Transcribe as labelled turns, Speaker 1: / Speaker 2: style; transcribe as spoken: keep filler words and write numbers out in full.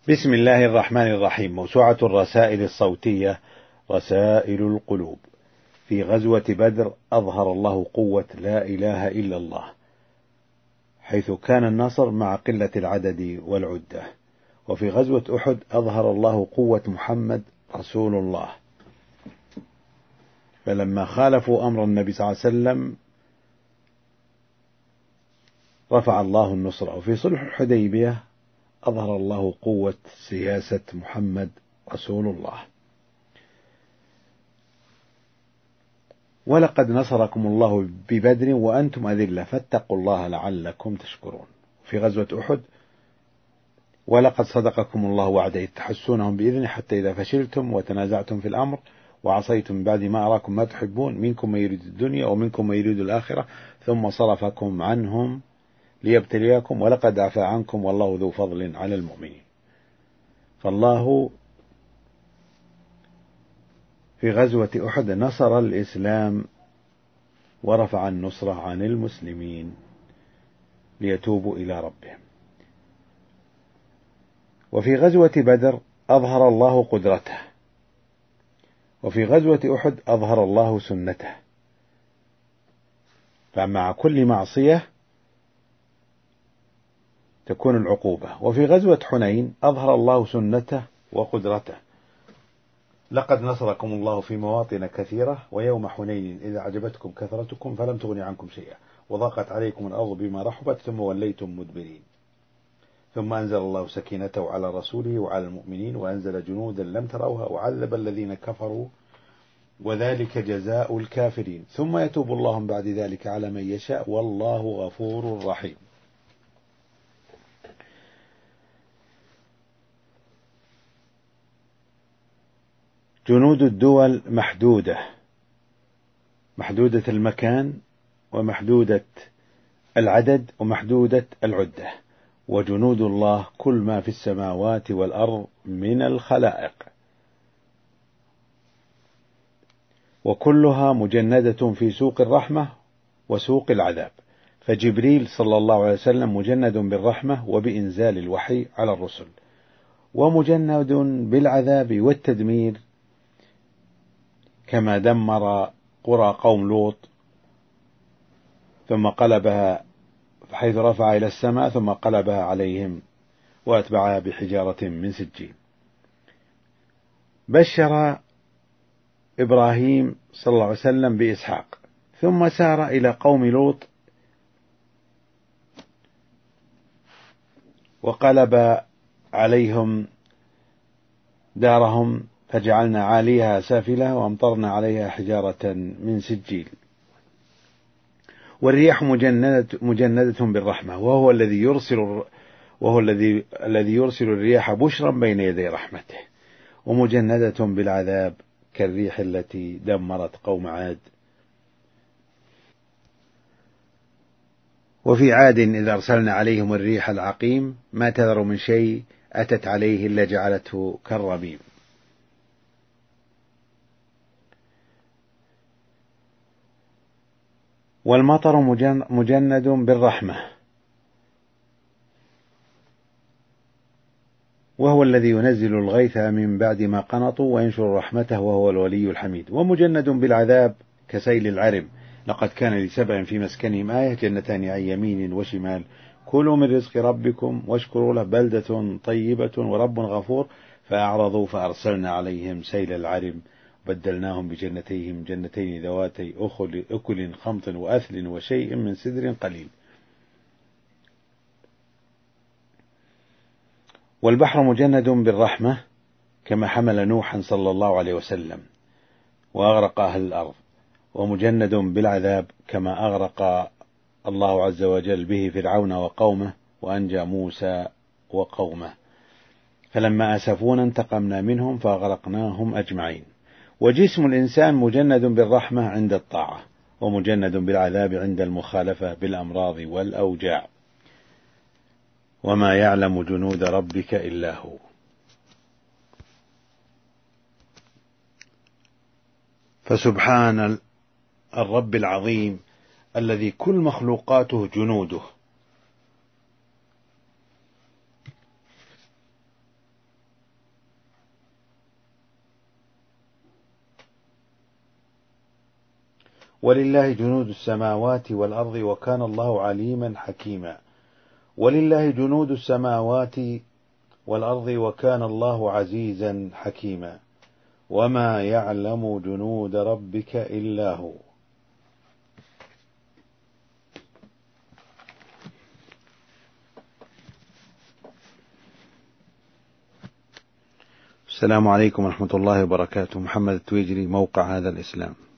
Speaker 1: بسم الله الرحمن الرحيم. موسوعة الرسائل الصوتية رسائل القلوب. في غزوة بدر أظهر الله قوة لا إله إلا الله، حيث كان النصر مع قلة العدد والعدة. وفي غزوة أحد أظهر الله قوة محمد رسول الله، فلما خالفوا أمر النبي صلى الله عليه وسلم رفع الله النصر. وفي صلح الحديبية أظهر الله قوة سياسة محمد رسول الله. ولقد نصركم الله ببدر وأنتم أذلة فاتقوا الله لعلكم تشكرون. في غزوة أحد ولقد صدقكم الله وعده إذ تحسونهم بإذنه حتى إذا فشلتم وتنازعتم في الأمر وعصيتم بعد ما أراكم ما تحبون منكم من يريد الدنيا ومنكم من يريد الآخرة ثم صرفكم عنهم ليبتليكم ولقد عفا عنكم والله ذو فضل على المؤمنين. فالله في غزوة أحد نصر الإسلام ورفع النصرة عن المسلمين ليتوبوا إلى ربهم. وفي غزوة بدر أظهر الله قدرته، وفي غزوة أحد أظهر الله سنته، فمع كل معصية تكون العقوبة. وفي غزوة حنين أظهر الله سنته وقدرته. لقد نصركم الله في مواطن كثيرة ويوم حنين إذا أعجبتكم كثرتكم فلم تغن عنكم شيئا وضاقت عليكم الأرض بما رحبت ثم وليتم مدبرين ثم أنزل الله سكينته على رسوله وعلى المؤمنين وأنزل جنودا لم تروها وعذب الذين كفروا وذلك جزاء الكافرين ثم يتوب الله بعد ذلك على من يشاء والله غفور رحيم. جنود الدول محدودة، محدودة المكان ومحدودة العدد ومحدودة العدة، وجنود الله كل ما في السماوات والأرض من الخلائق، وكلها مجندة في سوق الرحمة وسوق العذاب. فجبريل صلى الله عليه وسلم مجند بالرحمة وبإنزال الوحي على الرسل، ومجند بالعذاب والتدمير كما دمر قرى قوم لوط ثم قلبها حيث رفع إلى السماء ثم قلبها عليهم وأتبعها بحجارة من سجيل. بشر إبراهيم صلى الله عليه وسلم بإسحاق ثم سار إلى قوم لوط وقلب عليهم دارهم فجعلنا عاليها سافلة وأمطرنا عليها حجارة من سجيل. والرياح مجندة, مجندة بالرحمة وهو الذي يرسل وهو الذي الذي يرسل الرياح بشرا بين يدي رحمته، ومجندة بالعذاب كالريح التي دمرت قوم عاد. وفي عاد إذا أرسلنا عليهم الريح العقيم ما تذر من شيء أتت عليه إلا جعلته كالرميم. والمطر مجند بالرحمة وهو الذي ينزل الغيث من بعد ما قنطوا وينشر رحمته وهو الولي الحميد. ومجند بالعذاب كسيل العرم. لقد كان لسبع في مسكنهم آية جنتان عن يمين وشمال كلوا من رزق ربكم واشكروا له بلدة طيبة ورب غفور فأعرضوا فأرسلنا عليهم سيل العرم بدلناهم بجنتيهم جنتين ذواتي أخل, أكل خمط وأثل وشيء من سدر قليل. والبحر مجند بالرحمة كما حمل نوحا صلى الله عليه وسلم وأغرق أهل الأرض، ومجند بالعذاب كما أغرق الله عز وجل به فرعون وقومه وأنجى موسى وقومه. فلما أسفونا انتقمنا منهم فأغرقناهم أجمعين. وجسم الإنسان مجند بالرحمة عند الطاعة ومجند بالعذاب عند المخالفة بالأمراض والأوجاع. وما يعلم جنود ربك إلا هو. فسبحان الرب العظيم الذي كل مخلوقاته جنوده، ولله جنود السماوات والأرض وكان الله عليما حكيما. ولله جنود السماوات والأرض وكان الله عزيزا حكيما. وما يعلم جنود ربك إلا هو. السلام عليكم ورحمة الله وبركاته. محمد التويجري، موقع هذا الإسلام.